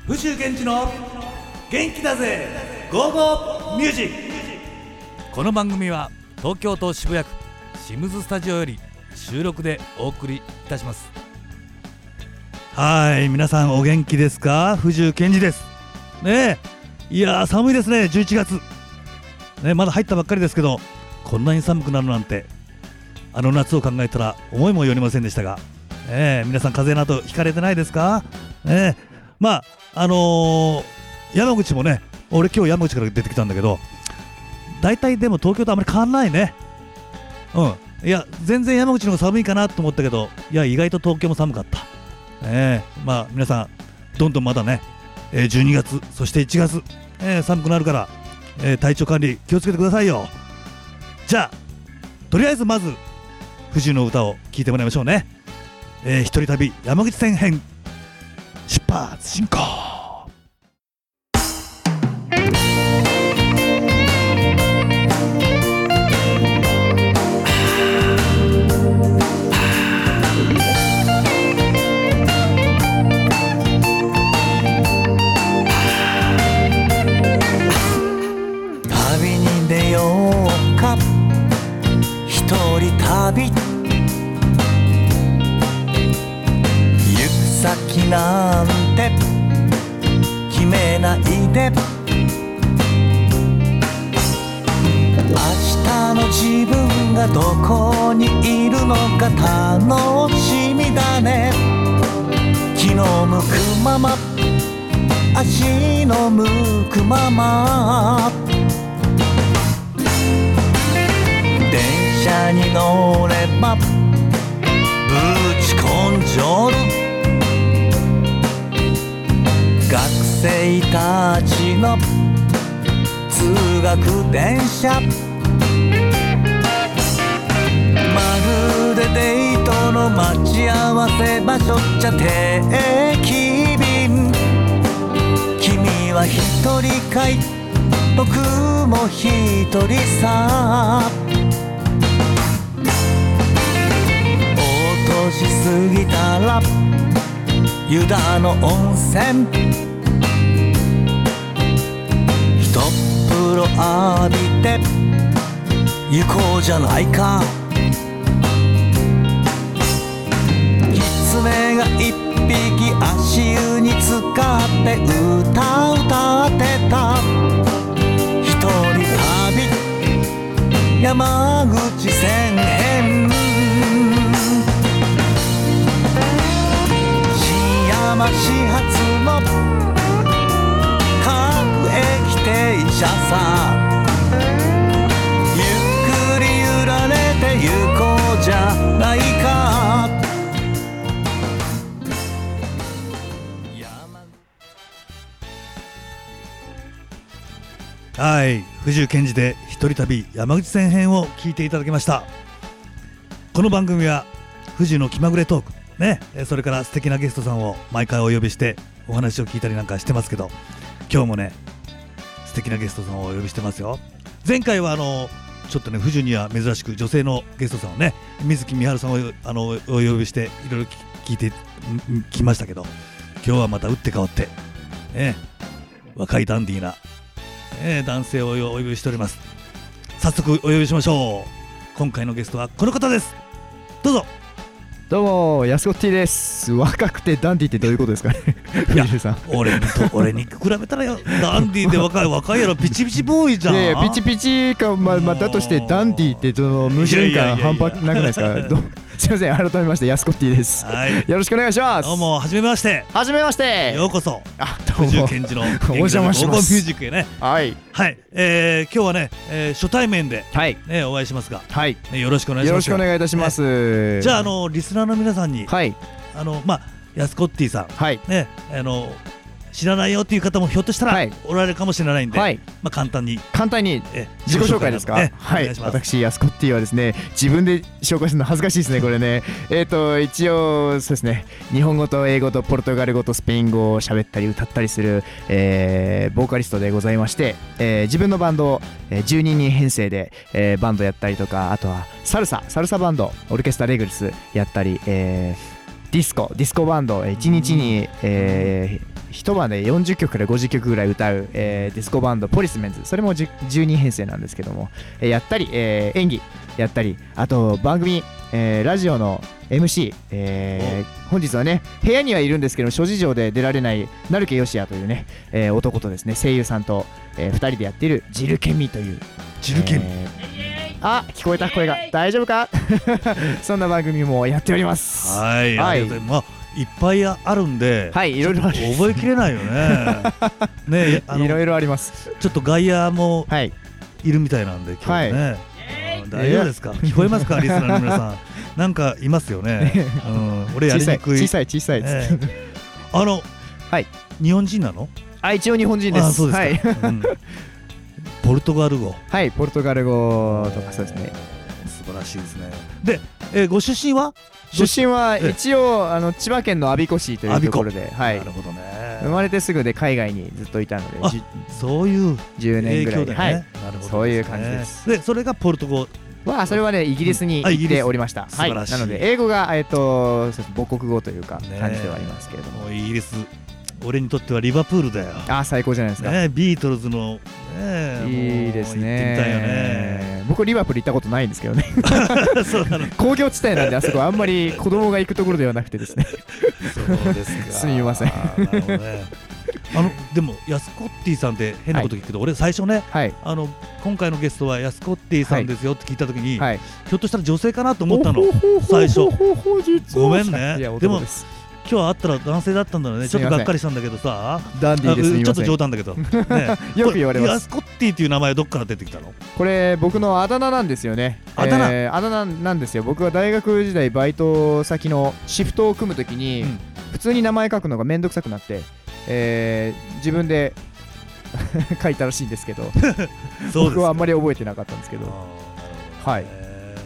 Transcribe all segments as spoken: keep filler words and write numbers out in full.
藤健二の元気だぜゴーゴーミュージック。この番組は東京都渋谷区シムズスタジオより収録でお送りいたします。はい、皆さんお元気ですか？藤健二ですね。えいやー寒いですね。じゅういちがつね、まだ入ったばっかりですけど、こんなに寒くなるなんてあの夏を考えたら思いもよりませんでしたが、えー、皆さん風邪などひかれてないですか？ね、まああのー、山口もね、俺今日山口から出てきたんだけど、大体でも東京とあまり変わんないね。うん、いや全然山口の方が寒いかなと思ったけど、いや意外と東京も寒かった。えー、まあ皆さんどんどんまだね、えー、じゅうにがつそしていちがつ、えー、寒くなるから、えー、体調管理気をつけてくださいよ。じゃあとりあえずまず藤の歌を聴いてもらいましょうね。えー、一人旅山口線編出発進行。 旅に出ようか、一人旅、行く先なんて決めないで、明日の自分がどこにいるのか楽しみだね。気の向くまま、足の向くまま、電車に乗ればぶち込んじょる。学生たちの通学電車、まるでデートの待ち合わせ場所じゃ定期便。君は一人かい、僕も一人さ。落としすぎたら湯田の温泉、ひとっ風呂浴びて行こうじゃないか。狐が一匹足湯に浸かって歌歌ってた。一人旅山口線編、新山始発の各駅停車さ。ゆっくり揺られて行こうじゃないか。 はい、藤健二で一人旅山口線編を聞いていただきました。この番組は藤の気まぐれトークね、それから素敵なゲストさんを毎回お呼びしてお話を聞いたりなんかしてますけど、今日もね素敵なゲストさんをお呼びしてますよ。前回はあのちょっとね藤には珍しく女性のゲストさんをね、水木みはるさんをあのお呼びしていろいろ聞いてきましたけど、今日はまた打って変わって、ね、若いダンディーなえー、男性をお呼びしております。早速お呼びしましょう。今回のゲストはこの方です。どうぞ。 どうもヤスコッティです。若くてダンディってどういうことですかね。 いや藤井さん、 俺にと俺に比べたらよダンディで若い若いやろ、ピチピチボーイじゃん。 いやいやピチピチか、まあ、まあだとしてダンディってその矛盾感半端なくないですか。どすいません、改めましてヤスコッティです、 はい、 よろしくお願いします。 どうもはじめまして。 はじめまして、 ようこそ。 あ、どうも藤健二のお邪魔します。 ゴーゴーミュージックへね。 はいはい、えー、今日はね、えー、初対面で、 はいね、お会いしますが、 はいね、よろしくお願いします。 よろしくお願いいたします、 ね、じゃあ、あのリスナーの皆さんに、 はい、 あのまあヤスコッティさん、 はいね、あの知らないよっていう方もひょっとしたらおられるかもしれないんで、はい、まあ、簡単に簡単に自己紹介ですか、ね、はい、私ヤスコッティはですね、自分で紹介するの恥ずかしいですねこれねえっと一応そうですね、日本語と英語とポルトガル語とスペイン語を喋ったり歌ったりする、えー、ボーカリストでございまして、えー、自分のバンドをじゅうににん編成で、えー、バンドやったりとか、あとはサルササルサバンドオルケストラレグルスやったり、えー、ディスコディスコバンドいちにちに、えー一晩でよんじゅっきょくからごじゅっきょくぐらい歌う、えーディスコバンドポリスメンズ、それもじゅうにん編成なんですけども、えーやったり、えー演技やったり、あと番組、えーラジオの エムシー、えー本日はね部屋にはいるんですけど諸事情で出られない成家義也というね、えー男とですね声優さんと、えー、ふたりでやっているジルケンミというジルケンミ、 えーあ、聞こえた声が大丈夫かそんな番組もやっております。 はい、 はい、 ありがとうございます。まあいっぱいあるんで、 はい、いろいろある。 覚えきれないよね。ね、あのいろいろあります。 ちょっと外野もはいいるみたいなんで今日はね、 はいうん大丈夫ですか？聞こえますかリスナーの皆さん。なんかいますよね。うん、俺やりにくい。 小さい小さい小さいです。 えーあの、 はい、 日本人なの？ あ、一応日本人です。 あ、そうですか。 はいうんポルトガル語。 はい、ポルトガル語とかそうですね。 素晴らしいですね。で、えーご出身は？ 出身はえ一応あの千葉県の我孫子市というところで、はい、 なるほどね。 生まれてすぐで海外にずっといたので、 あじゅそういうじゅうねんぐらいで、 影響でね。 はい、 なるほどですね。 そういう感じです。 で、それがポルト語。 はそれはねイギリスにうんあイギリス行っておりました。はい、 素晴らしいなので英語がえっとそうです母国語というかね感じではありますけれども、 もうイギリス、俺にとってはリバプールだよ。 あ、最高じゃないですか。 ね、ビートルズの、ね、 いいですね。 もう行ってみたいよね。 僕リバプール行ったことないんですけどね。 そうなの。 工業地帯なんであそこあんまり子供が行くところではなくてですね。 そうですか。 すみません。 なるほどね。あのでもヤスコッティさんって変なこと聞くけど、はい、俺最初ね、はい、あの今回のゲストはヤスコッティさんですよって聞いたときに、はい、ひょっとしたら女性かなと思ったの最初。ごめんね。でも今日会ったら男性だったんだね。ちょっとがっかりしたんだけどさ。 ダンディーです。 ちょっと冗談だけど。ね、 よく言われます。 ヤスコッティっていう名前はどっから出てきたの？ これ僕のあだ名なんですよね。 あだ名、 えー、あだ名なんですよ。僕は大学時代バイト先のシフトを組むときに、うん、普通に名前書くのがめんどくさくなって、えー、自分で書いたらしいんですけど僕はあんまり覚えてなかったんですけど。はい。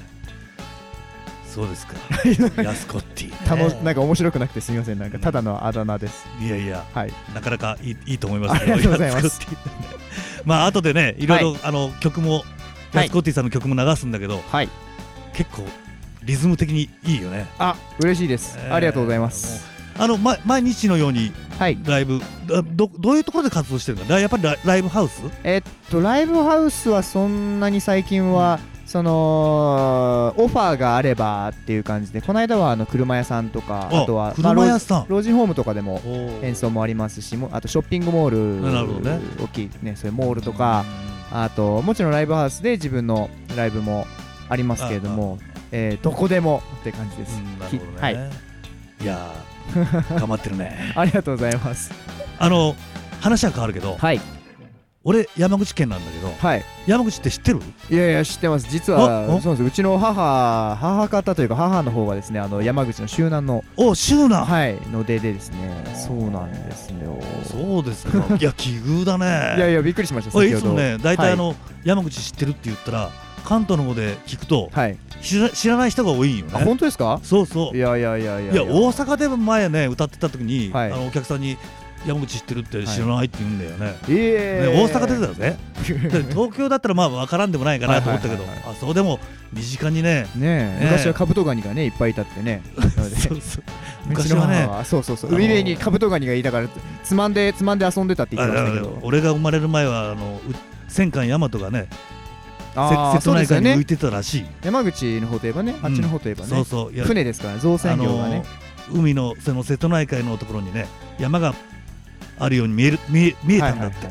そうですか。ヤスコッティ、ね、 楽なんか面白くなくてすみません。なんかただのあだ名です。 いやいや、 はい、 なかなかいい、いいと思いますけど。ありがとうございます。 まあ後でね、いろいろ、はい、あの曲も、ヤスコッティさんの曲も流すんだけど、はい、結構リズム的にいいよね。 あ、嬉しいです。えー、ありがとうございます。 あの、ま、毎日のようにライブ、はい、ど, どういうところで活動してるんだ？やっぱり ラ, ライブハウス？ えっとライブハウスはそんなに最近は、うん、そのオファーがあればっていう感じで、この間はあの車屋さんとか、あとは車屋さん、 まあ、老人ホームとかでも演奏もありますし、あとショッピングモール、 なるほどね、 大きいね、そういうモールとか、あともちろんライブハウスで自分のライブもありますけれども、えー、どこでもって感じです。 なるほどね。 はい。 いやー頑張ってるね。 ありがとうございます。 あの話は変わるけど、はい、俺山口県なんだけど、はい、山口って知ってる？ いやいや知ってます。実はそうです。うちの母母方というか母の方がですね、あの山口の周南のお周南はいの出でですね、そうなんですよ。 そうですか。いや奇遇だね。 いやいやびっくりしました。 いつもね大体あの、はい、山口知ってるって言ったら関東の方で聞くと、はい、知, ら知らない人が多いよね。 あ、本当ですか？ そうそう。 いやいやいやいやいや大阪でも前ね歌ってた時に、はい、あのお客さんに山口知ってるって知らないって言うんだよね。はい、えーね、大阪出てたぜ。東京だったらまあ分からんでもないかなと思ったけど、あそうでも身近にね。 ねえ、昔はカブトガニがねいっぱいいたってね。 そうそう。昔はね、 そうそうそう。海辺にカブトガニがいたからつまんでつまんで遊んでたって言ってましたけど。 俺が生まれる前はあの戦艦大和がね。瀬戸内海に浮いてたらしい。 山口の方といえばね、あっちの方といえばね、 そうそう、 船ですから造船業がね、 海のその瀬戸内海のところにね山があるように見える見え見えたんだって。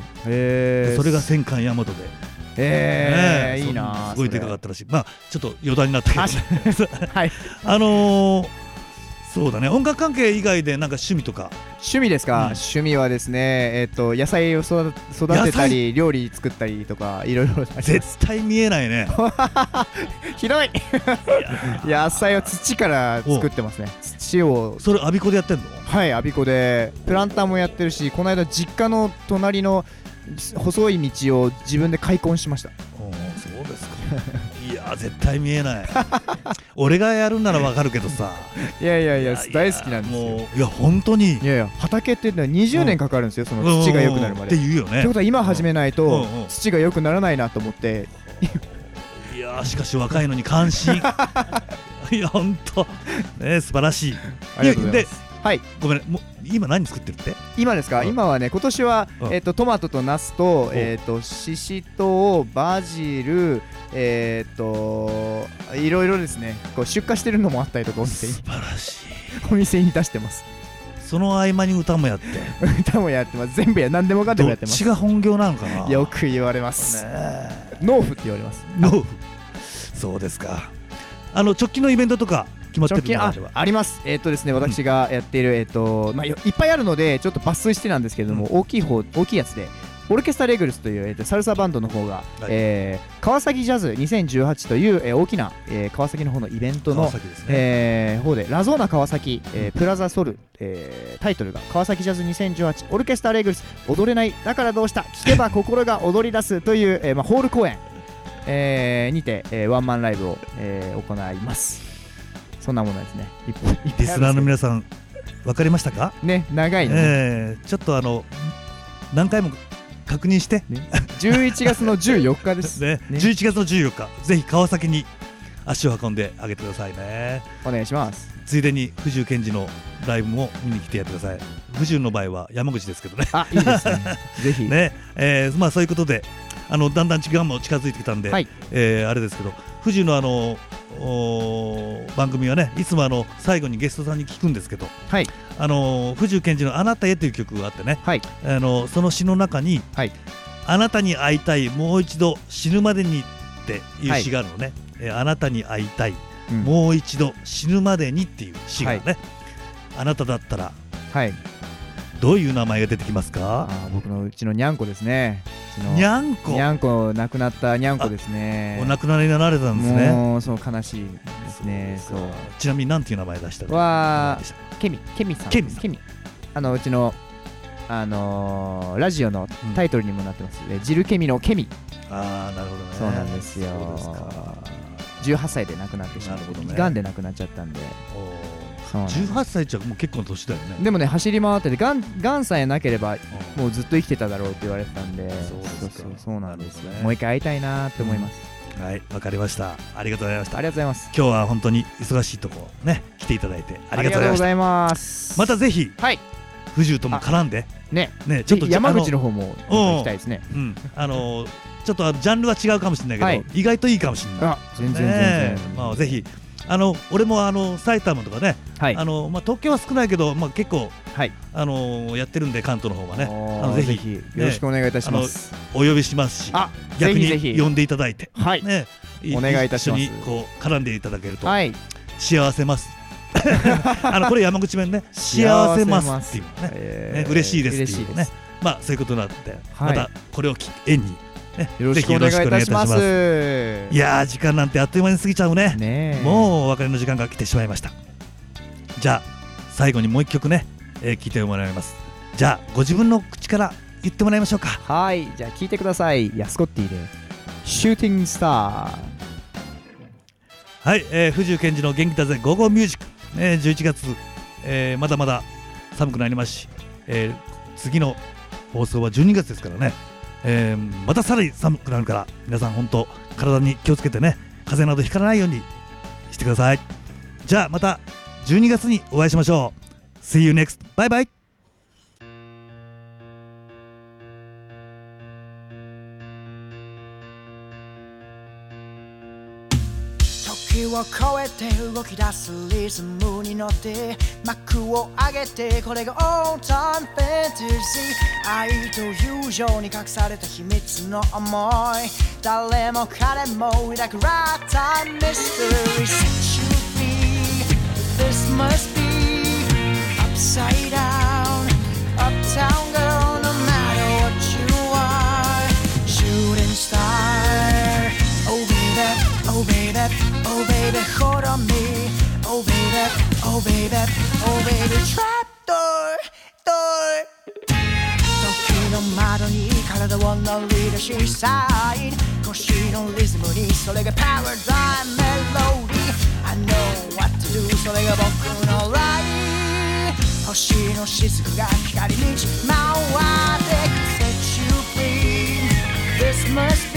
それが戦艦大和で。 ええ、いいな。 すごいでかかったらしい。まあちょっと余談になったけど。はい。あの。そうだね。音楽関係以外でなんか趣味とか。 趣味ですか？うん、趣味はですね、えっと野菜を育てたり料理作ったりとかいろいろ。 絶対見えないね。 ひどい。野菜は土から作ってますね。土を。 それ我孫子でやってんの？ はい、我孫子でプランターもやってるし、この間実家の隣の細い道を自分で開墾しました。 おそうですか。いや絶対見えない。俺がやるならわかるけどさ。 いやいやいや大好きなんですよ。 もういや本当に。 いやいや畑ってにじゅうねんかかるんですよ、その土が良くなるまで。 って言うよね。 ってことは今始めないと土が良くならないなと思って。 いやしかし若いのに関心。いや本当ね素晴らしい。 ありがとうございます。 ではい、 ごめん、もう今何作ってるって？ 今ですか、うん、今はね、今年は、うん、えーと、トマトとナスと、えーと、シシトウ、バジル、えーといろいろですね、こう出荷してるのもあったりとか、お店に素晴らしいお店に出してます。 その合間に歌もやって歌もやってます。全部や、何でもかんでもやってます。 どっちが本業なのかな。 よく言われます、ね、農夫って言われます。 農夫。そうですか。あの直近のイベントとか決まってるのがあれば。 あります。えっ、ー、とですね、私がやっている、えっ、ー、とまあいっぱいあるのでちょっと抜粋してなんですけれども、うん、大きい方大きいやつでオルケスタレグルスという、えー、とサルサバンドの方が、はい、えー、川崎ジャズにせんじゅうはちという、えー、大きな、えー、川崎の方のイベントの、ねえー、方でラゾーナ川崎、えー、プラザソル、えー、タイトルが川崎ジャズにせんじゅうはちオルケスタレグルス踊れないだからどうした聞けば心が踊り出すという、えーまあ、ホール公演、えー、にて、えー、ワンマンライブを、えー、行います。そんなものですね。 リスナーの皆さん分かりましたかね。長いね、 えー、ちょっとあの何回も確認して、ね、 じゅういちがつのじゅうよっかですね。ね、じゅういちがつのじゅうよっか、ぜひ川崎に足を運んであげてくださいね。 お願いします。 ついでに藤生健二のライブも見に来てやってください。藤生の場合は山口ですけどね。 あ、いいですね。ぜひね、えー、まあそういうことで、あのだんだん時間も近づいてきたんで、はい、えー、あれですけど、藤生のあの番組はね、いつもあの最後にゲストさんに聞くんですけど、はい、あの藤生健二のあなたへという曲があってね、はい、あのその詩の中に、はい、あなたに会いたいもう一度死ぬまでにっていう詩があるのね、はい、えー、あなたに会いたい、うん、もう一度死ぬまでにっていう詩がね、はい、あなただったら、はい、どういう名前が出てきますか？ あ、僕のうちのにゃんこですね。 にゃんこ、 にゃんこ、亡くなったにゃんこですね。 お亡くなりになられたんですね。 もうそう悲しいですね。そう。 ちなみに何ていう名前出したの？ はケミ、ケミさん。 ケミ、 ケミ。あのうちのあのー、ラジオのタイトルにもなってます。うん、ジルケミのケミ。 ああ、なるほどね。 そうなんですよ。そうですか。じゅうはっさいで亡くなってしまって、がんで亡くなっちゃったんで。 じゅうはっさいじゃもう結構の年だよね。 でもね、走り回ってて、がん、がんさえなければもうずっと生きてただろうって言われてたんで、そうそうそう、そうなんですよ、ね、もう一回会いたいなって思います。 うん、はい、わかりました。ありがとうございました。 ありがとうございます。 今日は本当に忙しいとこね来ていただいてありがとうございました。またぜひ、はい、藤生とも絡んでね、 ね、 ちょっと山口の方も行きたいですね。 うん、あのー、ちょっとジャンルは違うかもしれないけど、はい、意外といいかもしれない。 あ、全然全然、 ね、まあぜひ。あの俺もあの埼玉とかね、はい、あのまあ、東京は少ないけど、まあ、結構、はい、あのやってるんで、関東の方はね、あのぜひ、 ぜひよろしくお願いいたします。 お呼びしますし、逆に呼んでいただいて、 はい、ね、お願いいたします。 一緒にこう絡んでいただけると、はい、幸せますあのこれ山口弁ね、幸せますっていうね、えー、ね、嬉しいですっていうね、まあそういうことになって、はい、またこれを縁にね、 よろしくお願いいたします。 いやー、時間なんてあっという間に過ぎちゃうね。ね、もうお別れの時間が来てしまいました。じゃあ最後にもう一曲ね、えー、聞いてもらいます。じゃあご自分の口から言ってもらいましょうか。 はい、じゃあ聞いてください。ヤスコッティでシューティングスター。 はい、えー、藤生健二の元気だぜゴーゴーミュージック、えー、じゅういちがつ、えー、まだまだ寒くなりますし、えー、次の放送はじゅうにがつですからね、えー、またさらに寒くなるから、皆さん本当体に気をつけてね、風邪などひかないようにしてください。じゃあまたじゅうにがつにお会いしましょう。 See you next. バイバイ。 時を超えて動き出すリズムに乗って幕を上げて、これがオールタイムファンタジー。愛と友情に隠された秘密の思い、誰も彼も抱くラッタイムミステリー。 Set you free, this must be upside down, uptown girl, no matter what you are, shooting star. Oh baby, oh baby, oh baby, hold on me. Oh baby, oh baby, oh baby, trap door, door. 時の窓に体を乗り出しサイン、腰のリズムにそれがパラダイムメロディー。 I know what to do, それが僕のライン。星の雫が光に満ち回ってく Set you free, this must